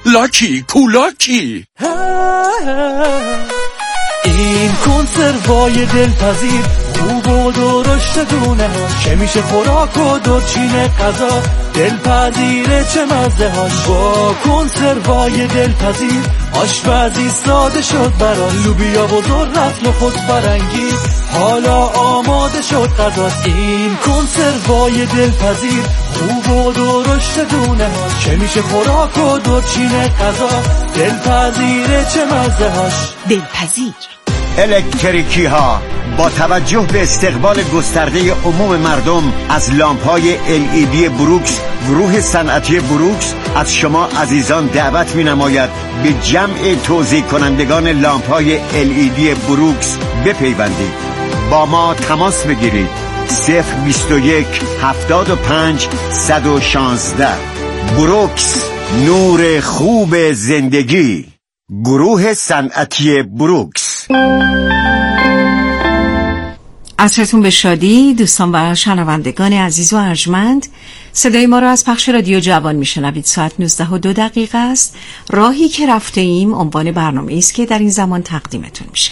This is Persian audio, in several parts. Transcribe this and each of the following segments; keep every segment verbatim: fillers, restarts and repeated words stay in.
لاکی کولاکی. این کنسروای دلپذیر خوب و درشت دونه ها که میشه خوراک و دورچین غذا دلپذیره چه مزه هاش. با کنسروای دلپذیر آشپزی ساده شد برای لوبیا و ذرت نخود فرنگی حالا آماده شد غذا. این کنسروای دلپذیر خوب و درشت دونه ها که میشه خوراک و دورچین غذا دلپذیره چه مزه هاش. دلپذیر الکتریکی ها با توجه به استقبال گسترده عموم مردم از لامپ‌های ال ای دی بروکس، گروه صنعتی بروکس از شما عزیزان دعوت می‌نماید به جمع توزیع کنندگان لامپ‌های ال ای دی بروکس بپیوندید. با ما تماس بگیرید. صفر بیست و یک هفتاد و پنج صد و شانزده. بروکس، نور خوب زندگی. گروه صنعتی بروکس. عصرتون به شادی دوستان و شنوندگان عزیز و ارجمند. صدای ما را از پخش رادیو جوان میشنوید. ساعت نوزده و دو دقیقه است. راهی که رفته ایم عنوان برنامه است که در این زمان تقدیمتون میشه.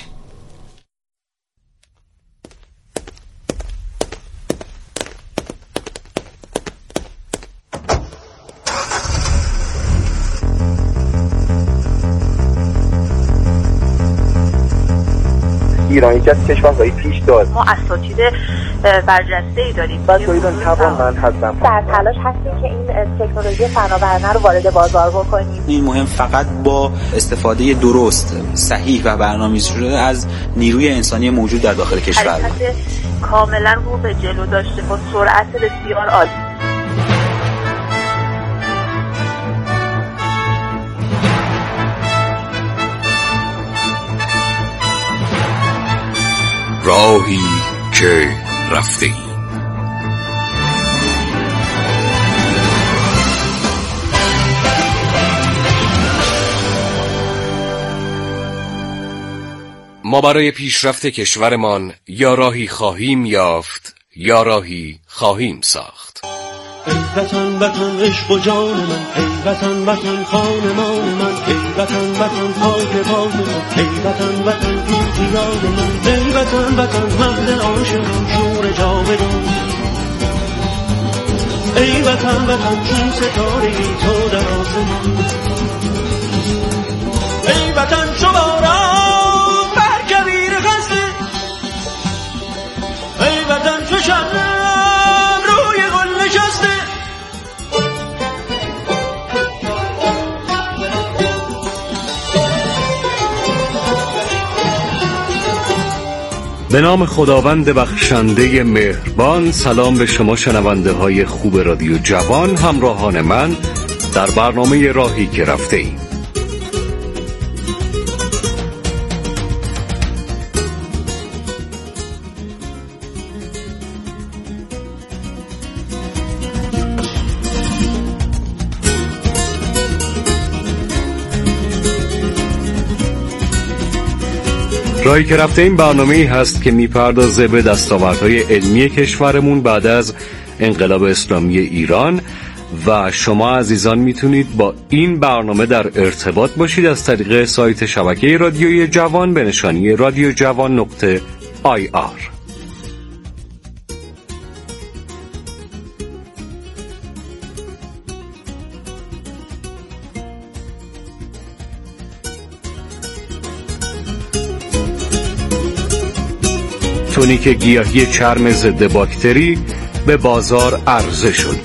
ایران یکی از کشورهای پیش داد. ما اساتید برجسته‌ای داریم. بچه‌ها ایران توانمند هستن. در تلاش هستیم که این تکنولوژی فناورانه رو وارد بازار بکنیم. این مهم فقط با استفاده درست، صحیح و برنامه‌ریزی شده از نیروی انسانی موجود در داخل کشور. حرکت کاملا رو به جلو داشته با سرعت بسیار عالی. راهی که رفته ایم. ما برای پیشرفت کشورمان یا راهی خواهیم یافت یا راهی خواهیم ساخت. ای وطن وطن عشق و جان من، ای وطن وطن خانمان من، ای وطن وطن خاک باد من، ای وطن وطن پیشیان من، ای وطن وطن مهد عاشقان شور جاودان، ای وطن وطن چون ستاره تو در آسمان، ای وطن چو باران بر کویر خسته، ای وطن چو شمع روی گل نشسته. به نام خداوند بخشنده مهربان. سلام به شما شنونده های خوب رادیو جوان، همراهان من در برنامه راهی که رفته ایم. راهی که رفته این برنامه‌ای هست که میپردازه به دستاوردهای علمی کشورمون بعد از انقلاب اسلامی ایران و شما عزیزان میتونید با این برنامه در ارتباط باشید از طریق سایت شبکه رادیوی جوان به نشانی رادیو جوان نقطه آی آر. تونیک گیاهی چرم ضد باکتری به بازار عرضه شد.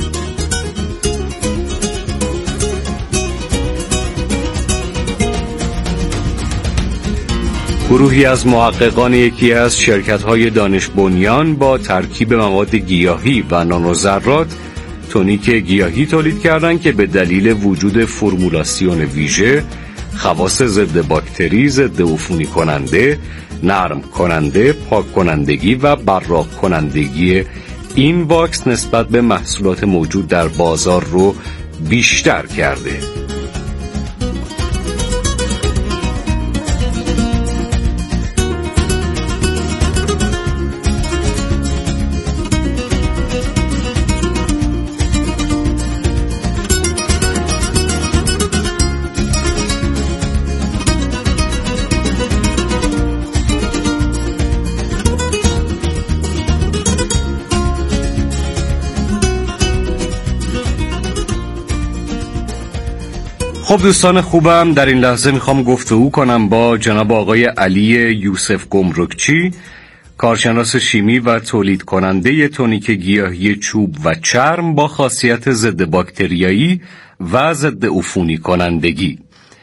گروهی از محققان یکی از شرکت‌های دانش بنیان با ترکیب مواد گیاهی و نانوذرات تونیک گیاهی تولید کردند که به دلیل وجود فرمولاسیون ویژه، خواص ضد باکتری، ضد عفونی کننده، نرم کننده، پاک کنندگی و براق کنندگی این واکس نسبت به محصولات موجود در بازار رو بیشتر کرده. خب دوستان خوبم، در این لحظه میخوام گفتگو کنم با جناب آقای علی یوسف گمرکچی، کارشناس شیمی و تولید کننده تونیک گیاهی چوب و چرم با خاصیت ضد باکتریایی و ضد عفونی کنندگی.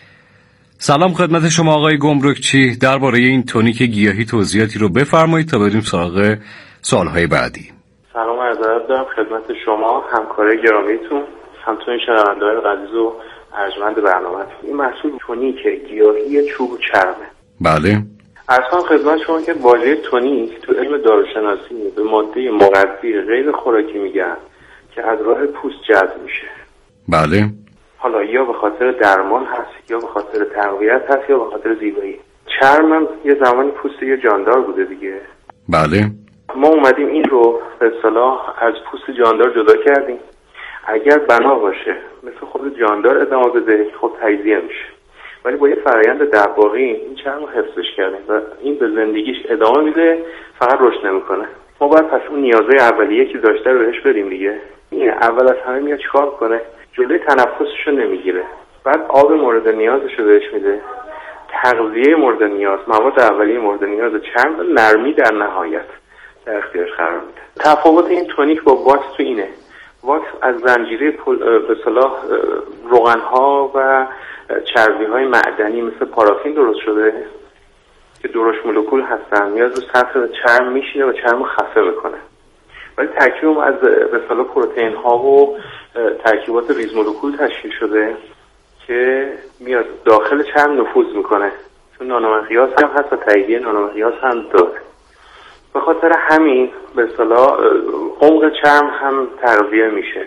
سلام خدمت شما آقای گمرکچی. درباره این تونیک گیاهی توضیحاتی رو بفرمایید تا بریم سراغ سوالهای بعدی. سلام عرض دارم خدمت شما، همکارای گرامیتون، همچنین شنونده‌های عزیز و ارجمند برنامه. این محصول تونیک گیاهی چوب و چرمه. بله. اصلا خدمت شما که واژه تونیک تو علم داروشناسی به ماده مغذی غیر خوراکی میگن که از راه پوست جذب میشه. بله. حالا یا به خاطر درمان هست، یا به خاطر تقویت هست، یا به خاطر زیبایی. چرم هم یه زمانی پوست یه جاندار بوده دیگه. بله. ما اومدیم این رو به اصطلاح از پوست جاندار جدا کردیم. اگر بنا باشه مثل خود جاندار ادامه بده خب تجزیه میشه، ولی با یه فرآیند دباغی این چرم رو حفظش کردیم و این به زندگیش ادامه میده، فقط رشد نمیکنه. ما باید پس اون نیازهای اولیه که داشته رو بهش بریم دیگه. این اول از همه میاد چیکار کنه؟ جلوی تنفسش رو نمیگیره، بعد آب مورد نیازش رو بهش میده، تغذیه مورد نیاز، مواد اولیه مورد نیاز چرم و نرمی در نهایت در اختیارش قرار میده. تفاوت این تونیک با واکس تو اینه. واکس از زنجیره به اصطلاح روغن‌ها و چربی‌های معدنی مثل پارافین درست شده که درشت مولکول هستن، میاد رو سطح چرم میشینه و چرم رو خفه میکنه. ولی ترکیب از به اصطلاح پروتئین‌ها و ترکیبات ریز مولکول تشکیل شده که میاد داخل چرم نفوذ میکنه، چون نانومقیاس هم هست و تاییدیه نانومقیاس هم داره. به خاطر همین به اصطلاح عمق چرم هم تقویه میشه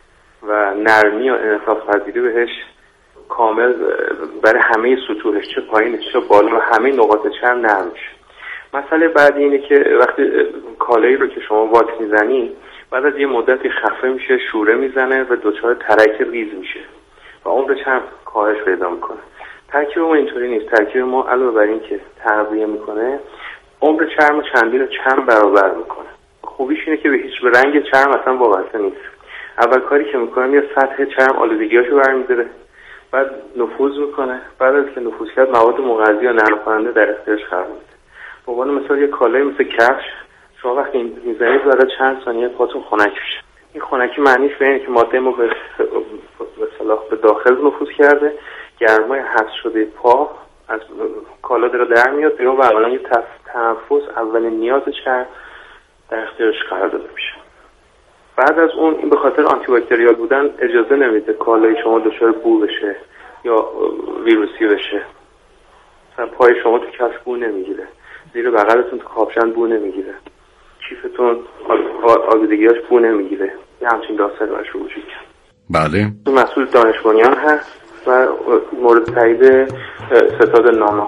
و نرمی و انعطاف پذیری بهش کامل برای همه سطوحش، چه پایینش چه بالا، همه نقاط چرم نرم میشه. مسئله بعدی اینه که وقتی کالایی رو که شما واکس میزنی بعد از یه مدتی خفه میشه، شوره میزنه و دچار ترک ریز میشه و عمر چرم کاهش پیدا میکنه. ترکیب ما اینطوری نیست. ترکیب ما علاوه بر این که تقویه میکنه عمر چرم چندین و چند برابر میکنه. خوبیش اینه که به هیچ به رنگ چرم اصلا وابسته نیست. اول کاری که میکنه یه سطح چرم آلودگیاشو برمی‌داره، بعد نفوذ میکنه، بعد از که نفوذ کرد مواد مغذی یا نرم کننده در اختیارش قرار میده. به عنوان مثال یه کالای مثل کفش شما وقتی میزنید بعد چند ثانیه پاتون خنک میشه. این خنکی معنیش به اینه که ماده ما به اصطلاح به داخل نفوذ کرده، گرمای حبس شده پا از کالا داره در میاد بیرون و اولا یه تنفس اولین نیاز چرم در اختیارش قرار داده میشه. بعد از اون این به خاطر آنتی باکتریال بودن اجازه نمیده کالای شما دچار بو بشه یا ویروسی بشه. مثلا پای شما تو کفش بو نمیگیره، زیر بغلتون تو کاپشن بو نمیگیره، کیفتون آلودگیاش بو نمیگیره. یه همچین داستانی براش وجود کرد. بله. این محصول دانش بنیان هست و مورد تایید ستاد نانو.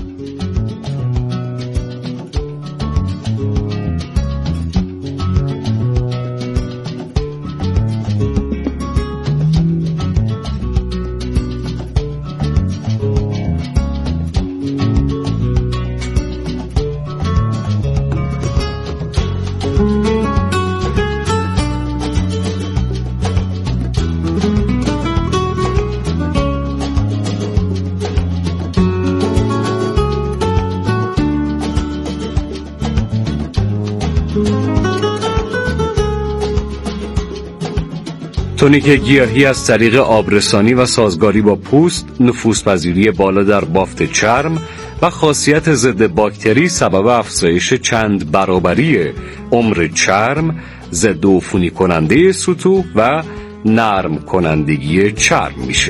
تونیک گیاهی از طریق آبرسانی و سازگاری با پوست، نفوذپذیری بالا در بافت چرم و خاصیت ضد باکتری سبب افزایش چند برابری عمر چرم، ضد عفونی کننده سطوح و نرم کنندگی چرم میشه.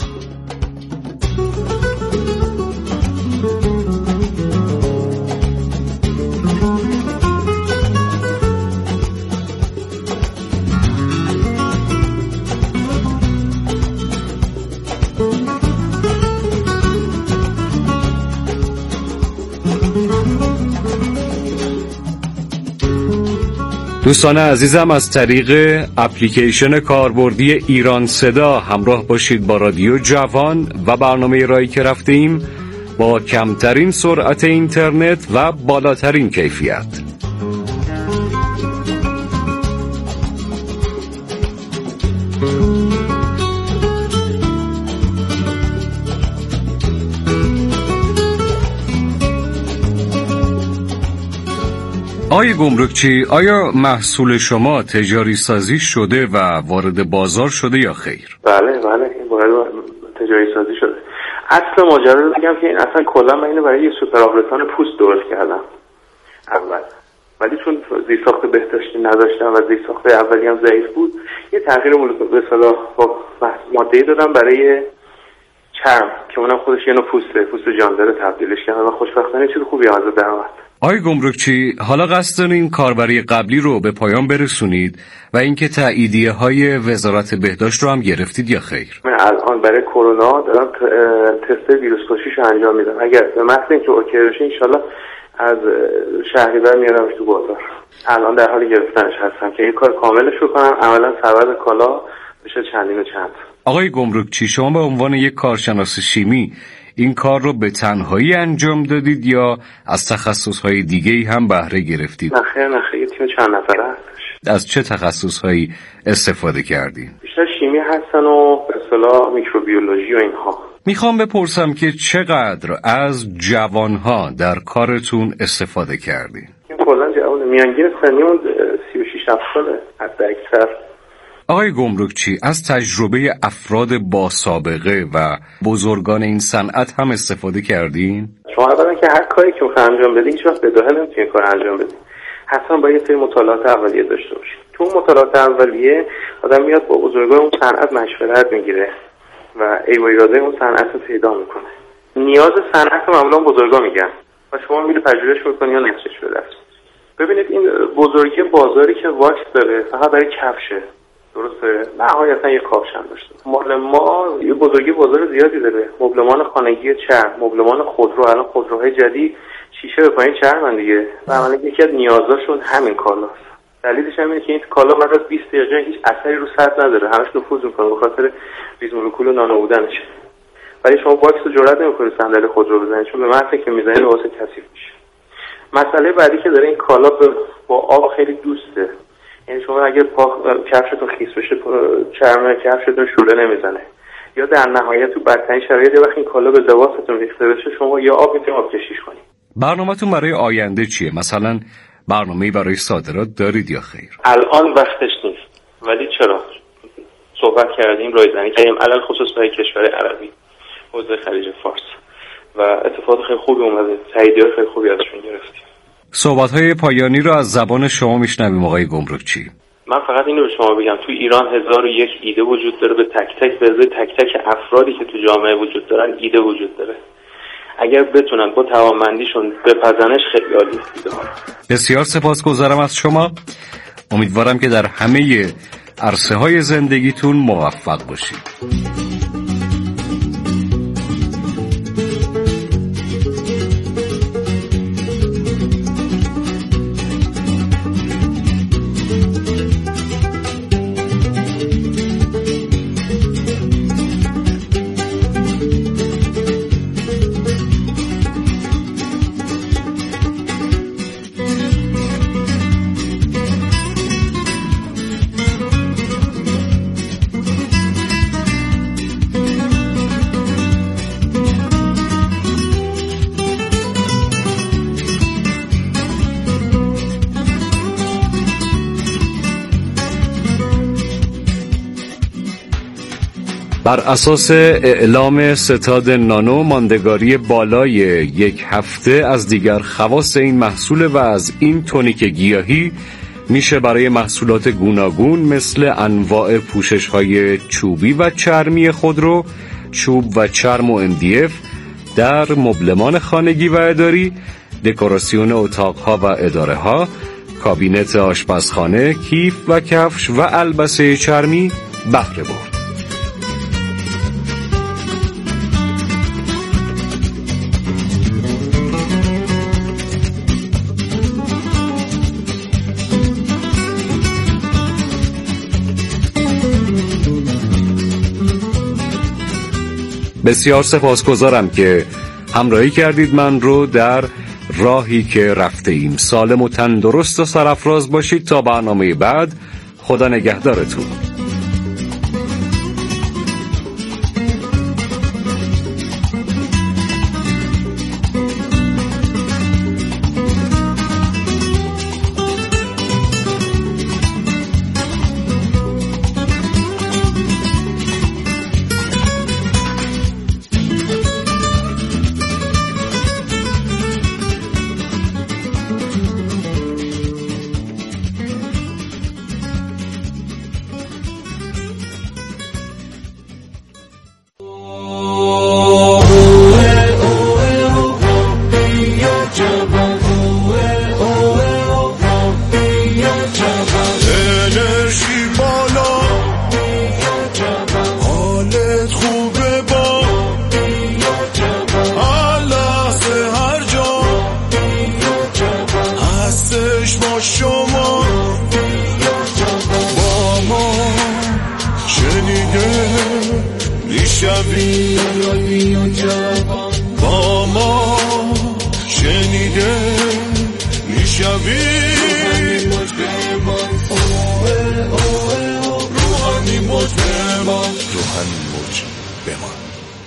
دوستان عزیزم، از طریق اپلیکیشن کاربردی ایران صدا همراه باشید با رادیو جوان و برنامه راهی که رفته ایم با کمترین سرعت اینترنت و بالاترین کیفیت. آقای گمرکچی، آیا محصول شما تجاری سازی شده و وارد بازار شده یا خیر؟ بله بله این وارد تجاری سازی شده. اصل ماجرا رو بگم که این اصلا کلا من اینو برای یه سوپر آپراتان پوست درست کردم اول، ولی چون زیرساخت بهداشتی نداشتم و زیرساخت اولی هم ضعیف بود، یه تغییر به اصطلاح با ماده‌ای دادم برای چرم که اونم خودش یه نوع پوسته، پوست جاندار تبدیلش کردم و خوشبختانه چیز خوبی ازش در اومد. آقای گمرکچی، حالا قصد دارین کاربری قبلی رو به پایان برسونید و اینکه تاییدیه های وزارت بهداشت رو هم گرفتید یا خیر؟ من الان برای کرونا دارم تست ویروس کشیش رو انجام میدم. اگر به محض اینکه اوکی بشه انشالله از شهریور میارمش تو بازار. الان در حال گرفتنش هستم که این کار کاملش رو کنم، عملا سبد کالا بشه چندین و چند. آقای گمرکچی، شما به عنوان یک کارشناس شیمی این کار رو به تنهایی انجام دادید یا از تخصصهای دیگه‌ای هم بهره گرفتید؟ نه خیر نه خیر، تیم چند نفره هستش. از چه تخصصهایی استفاده کردین؟ بیشتر شیمی هستن و به اصطلاح میکروبیولوژی و اینها. میخوام بپرسم که چقدر از جوانها در کارتون استفاده کردین؟ این کلا جوان میانگین سنیمون سی و شش ساله حتی اکثر. آقای گمرکچی، از تجربه افراد با سابقه و بزرگان این صنعت هم استفاده کردین؟ شما اولا که هر کاری که میخوای انجام بدین هیچ وقت بداهه نمیتونید کار انجام بدین. حتما باید یه سری مطالعات اولیه داشته باشید. تو مطالعات اولیه آدم میاد با بزرگان اون صنعت مشورت میگیره و ای و ایراده اون صنعت رو پیدا میکنه. نیاز صنعت معمولا بزرگا میگن و شما میری پژوهش میکنی یا نتیجهش به دست. ببینید این بزرگی بازاری که واکس داره فقط برای کفشه. درسته؟ نهایتا یه کاپش هم داشته. مال ما یه بزرگی بازار زیادی داره. مبلمان خانگی چرم، مبلمان خودرو، الان خودروهای جدید شیشه به پایین چرمن دیگه. و عملاً یکی از نیازاشون همین کالاست. دلیلش هم اینه که این کالا بعد از بیست دقیقه هیچ اثری رو سطح نداره. همش نفوذ میکنه به خاطر ریز مولکول و نانو بودنش. ولی شما واکس رو جرئت نمیکنید صندلی خودرو بزنید چون به محض که میزنید لباس کثیف میشه. مسئله بعدی که داره این کالا با آب خیلی دوسته. یعنی شما اگر پا کفشتون خیس بشه چرم کفشتون شوره نمیزنه، یا در نهایت تو بدترین شرایط وقتی این کالا به لباستون ریخته بشه شما یا آب میتونید آب کشیش کنید. برنامه‌تون برای آینده چیه؟ مثلا برنامه‌ای برای صادرات دارید یا خیر؟ الان وقتش نیست، ولی چرا؟ صحبت کردیم رایزنی کردیم الان خصوص برای کشور عربی حوزه خلیج فارس و اتفاقات خیلی خوبی اومده، تاییدیات خیلی خوبی ازشون گرفتیم. صحبت‌های پایانی رو از زبان شما میشنویم آقای گمرکچی. من فقط اینو به شما بگم تو ایران هزار و یک ایده وجود داره، به تک تک به ازای تک تک افرادی که تو جامعه وجود دارن ایده وجود داره. اگر بتونن با توانمندیشون بپزنش خیلی عالیه. بسیار سپاسگزارم از شما. امیدوارم که در همه عرصه‌های زندگیتون موفق باشید. بر اساس اعلام ستاد نانو، ماندگاری بالای یک هفته از دیگر خواص این محصول و از این تونیک گیاهی میشه برای محصولات گوناگون مثل انواع پوشش‌های چوبی و چرمی خودرو، چوب و چرم و ام دی اف در مبلمان خانگی و اداری، دکوراسیون اتاق‌ها و اداره‌ها، کابینت آشپزخانه، کیف و کفش و البسه چرمی بهره برد. بسیار سپاسگزارم که همراهی کردید من رو در راهی که رفته ایم. سالم و تندرست و سرافراز باشید تا برنامه بعد. خدا نگهدارتون. با ما شنیده میشوی روحانی موج بمان روحانی موج بمان.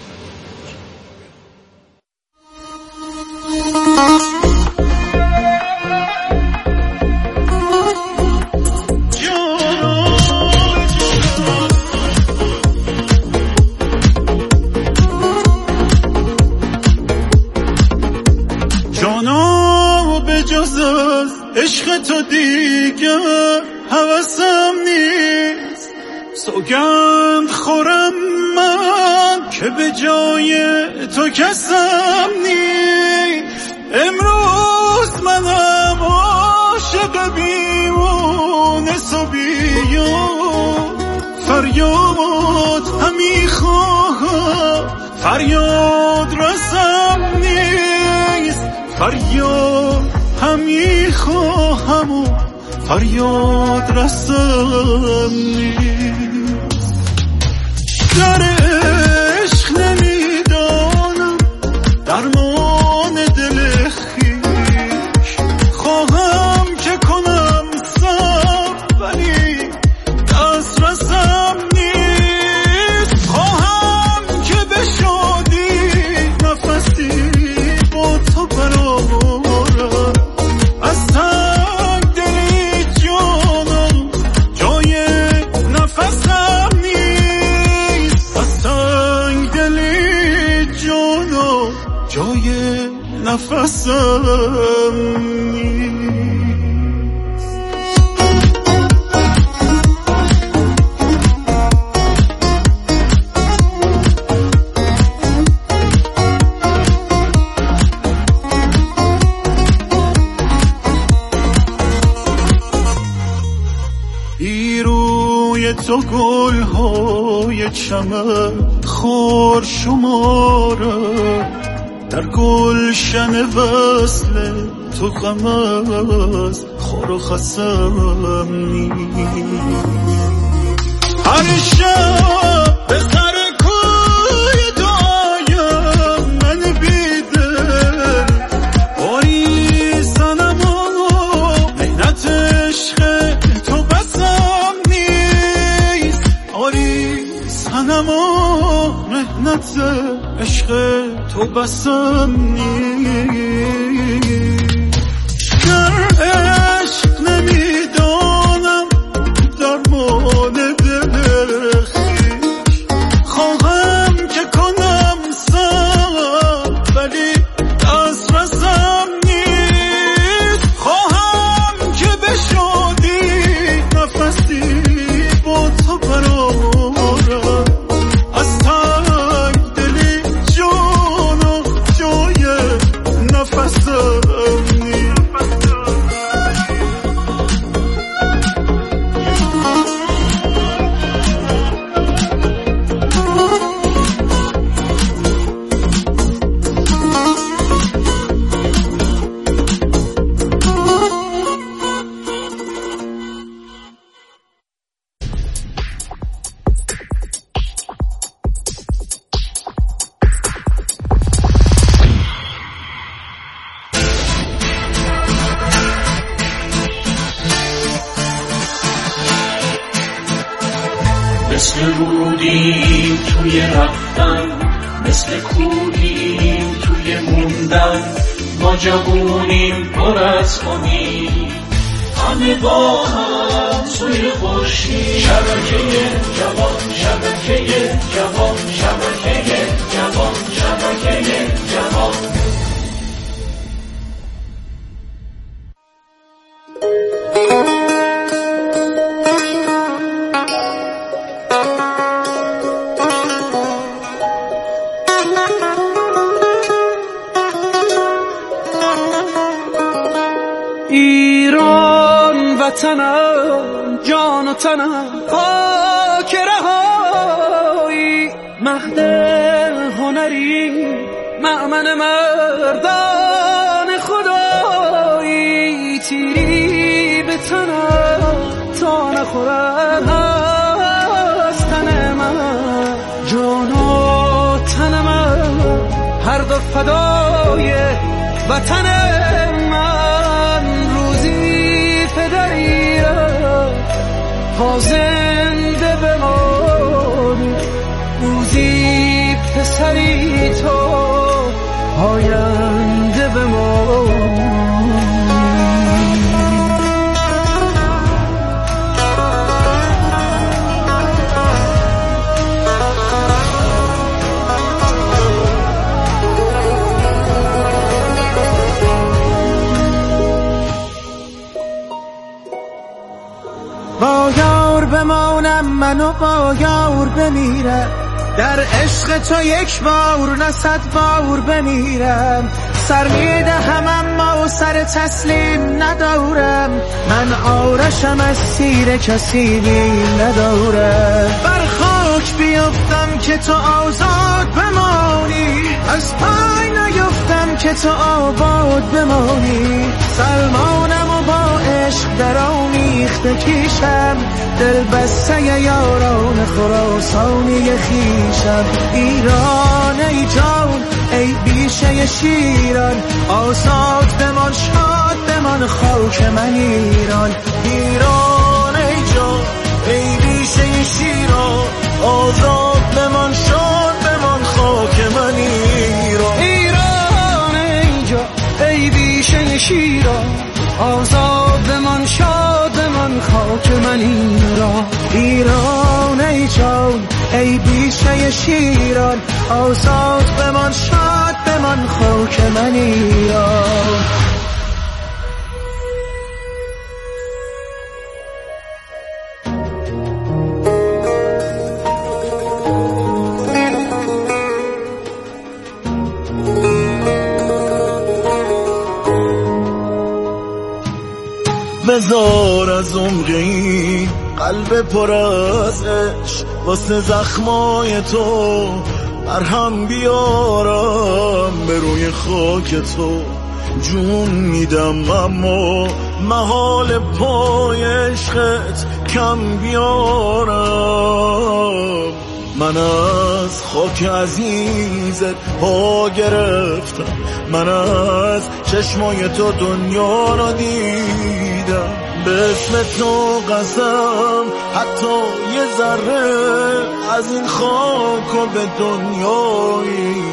عشق تو دیگه هوسم نیست، سوگند خورم من که به جای تو کسم نیست. امروز منم عاشق بیمونه صبیان، فریاد همی خواهم فریاد رسم نیست، فریاد همی خواهم و فریاد رسم نیست. در عشق نمیدانم درمان دل خویش، خواهم که کنم صبر ولی دست رسم نیست. خواهم که به شادی نفسی با تو برآورم، از تنگ دلی جانم جای نفسم نیست، از تنگ دلی جانم جای نفسم نیست. تو گل‌های چمن خار شماره، در گلشن وصل تو غم از خار و خسم نیست. هر شب به سر کوی دعایم من بیدل باری زنم و مهنت عشق تو بسم نیست. آری سنم و مهنت عشق تو بسم نیست. در عشق نمیدانم درمان دل خویش، خواهم که کنم صبر ولی دست رسم نیست. خواهم که به شادی نفسی با تو برآورم، از تنگ دلی جانم جای نفسم نیست. مثل رودیم توی رفتن، مثل کودیم توی موندن، ما جوونیم پر از امید، همه با هم سوی خورشید. شبکه جوان، شبکه جوان، شبکه جوان، شبکه جوان. ایران وطنم، جان و تنم خاک رهایی، مهد هنری مأمن مردان خدایی، تیری به تنم تا نخورد از تن من، جان و تن من هر دو فدای وطن من، روزی پدری تا زنده بمانی، روزی پسری تا آینده بمانی. با یار بمانم من و با یار بمیرم، در عشق تو یک بار نه صد بار بمیرم، سر میدهم اما سر تسلیم ندارم، من آرشم از سیر کسی ندارم، بر خاک بیفتم که تو آزاد بمانی، از پای نیفتم که تو آباد بمانی، سلمانم و با عشق در آمیخته کیشم، دل بسته یاران خراسانی خیشم، ایران ای جان ای بیشه شیران، آزاد بمان شاد بمان خاک من ایران، ایران ای جان ای بیشه شیران، آزاد بمان شاد بمان خاک من ایران، ایران ای جان ای بیشه شیران، آزاد بمان شاد بمان خاک من ایران، ایران ای جان ای بیشه شیران، آزاد بمان شاد بمان خاک من ایران. بذار از عمقی قلب پر از عشق واسه زخمای تو مرهم بیارم، به روی خاک تو جون میدم اما محال پای عشقت کم بیارم، من از خاک عزیزت پا گرفتم، من از چشمای تو دنیا را دیدم، به اسم تو قسم حتی یه ذره از این خاک و به دنیایی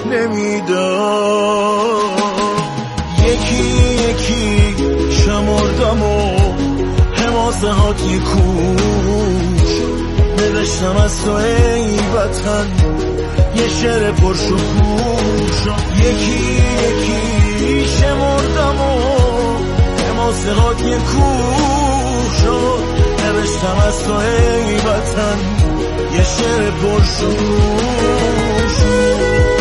نمیدم، یکی یکی شمردم و حماسه هات یک کوش، نوشتم از تو ای وطن یه شعر پرشکوه، یکی یکی شمردم و حماسه هات یک کوش، نوشتم از تو ای وطن یه شعر پرشکوه.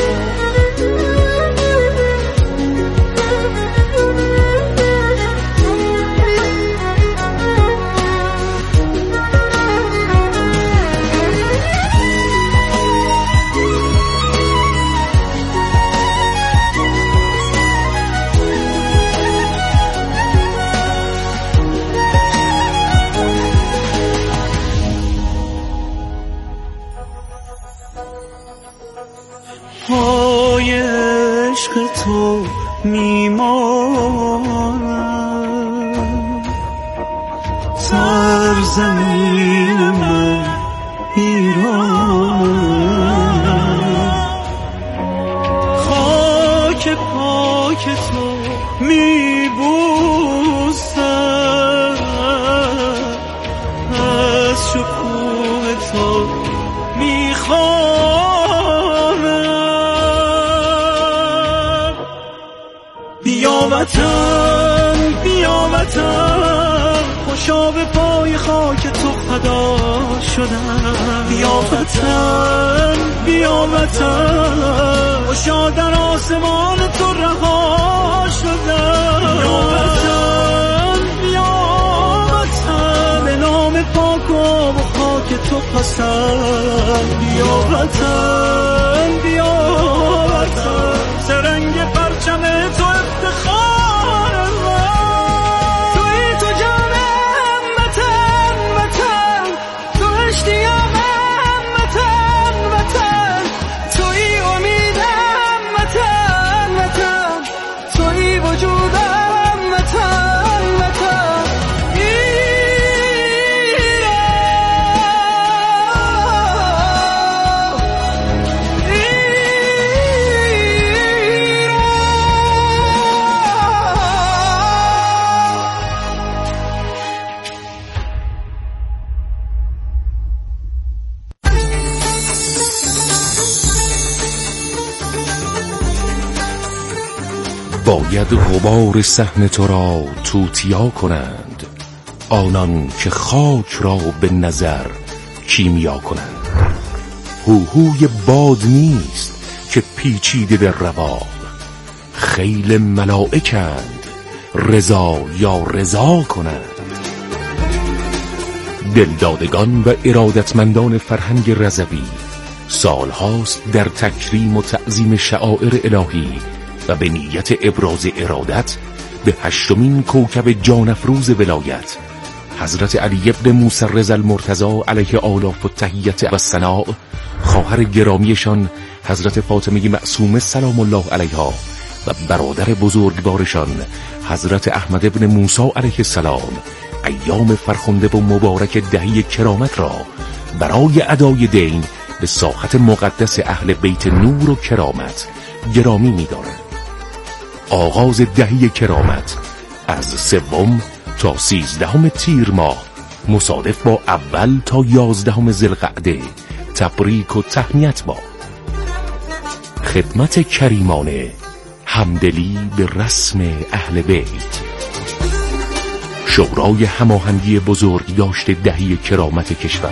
پای عشق تو میمانم، سرزمین من ایرانم، خاک پاک تو میبوسم، از شکوه تو میخوانم، بیا وطن بیا وطن، خوشا به پای خاک تو فدا شدم، بیا وطن بیا وطن، خوشا در آسمان تو رها شدم، بیا وطن تو پسند، بیا وطن بیا وطن، سرنگ پرچم تو افتخار من، توی تو جانم وطن وطن، تو اشتیاقم وطن وطن، توی امیدم وطن وطن، توی وجودم وطن وطن. باید غبار صحن تو را توتیا کنند، آنان که خاک را به نظر کیمیا کنند. هوهوی باد نیست که پیچیده در رباب، خیل ملائکند رضا یا رضا کنند. دلدادگان و ارادتمندان فرهنگ رضوی سالهاست در تکریم و تعظیم شعائر الهی و به نیت ابراز ارادت به هشتمین کوکب جانفروز ولایت حضرت علی ابن موسی رضا المرتضی علیه آلاف و تحیت و ثناء، خواهر گرامیشان حضرت فاطمه معصومه سلام الله علیها و برادر بزرگوارشان حضرت احمد ابن موسی علیه السلام، ایام فرخنده و مبارک دهی کرامت را برای ادای دین به ساحت مقدس اهل بیت نور و کرامت گرامی می‌دارند. آغاز دهی کرامت از سوم تا سیزدهم تیر ماه مصادف با اول تا یازدهم ذوالقعده تبریک و تهنیت با خدمت کریمانه، همدلی به رسم اهل بیت. شورای هماهنگی بزرگ داشته دهی کرامت کشور.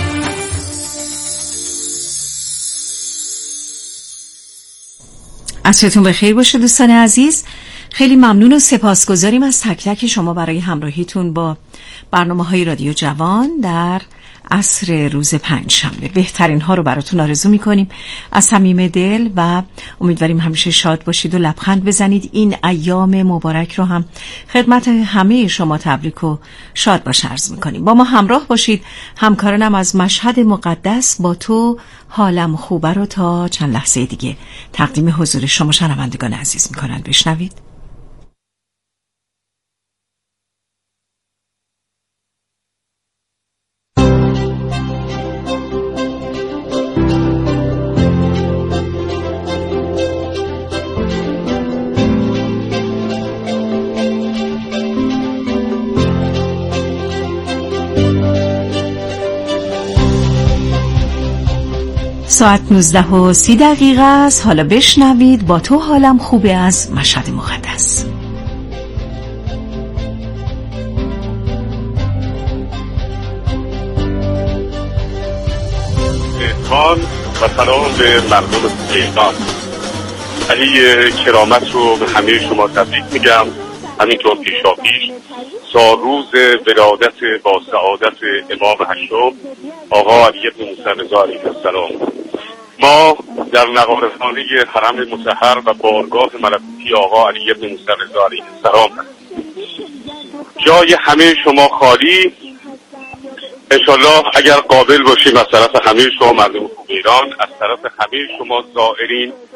عصرتون بخیر باشه دوستان عزیز. خیلی ممنون و سپاسگزاریم از تک تک شما برای همراهیتون با برنامه‌های رادیو جوان در عصر روز پنجشنبه. بهترین ها رو براتون آرزو میکنیم از صمیم دل و امیدواریم همیشه شاد باشید و لبخند بزنید. این ایام مبارک رو هم خدمت همه شما تبریک و شاد باش عرض میکنیم. با ما همراه باشید. همکارانم از مشهد مقدس با تو حالم خوبه رو تا چند لحظه دیگه تقدیم حضور شما شنوندگان عزیز میکنند. بشنوید. ساعت نوزده و سی دقیقه است. حالا بشنوید با تو حالم خوبه از مشهد مقدس. خان و سلام به مردم ایران. علی کرامت رو به همه شما تبریک میگم. همینطور پیشا پیش سالروز ولادت با سعادت امام هشتم آقا علی بن موسی رضا علیه السلام. ما در نقاره‌خانه حرم مطهر و بارگاه ملکوتی آقا علی بن موسی رضا علیه السلام جای همه شما خالی. انشالله اگر قابل باشیم از طرف همه شما مردم خوب ایران، از طرف همه شما زائرین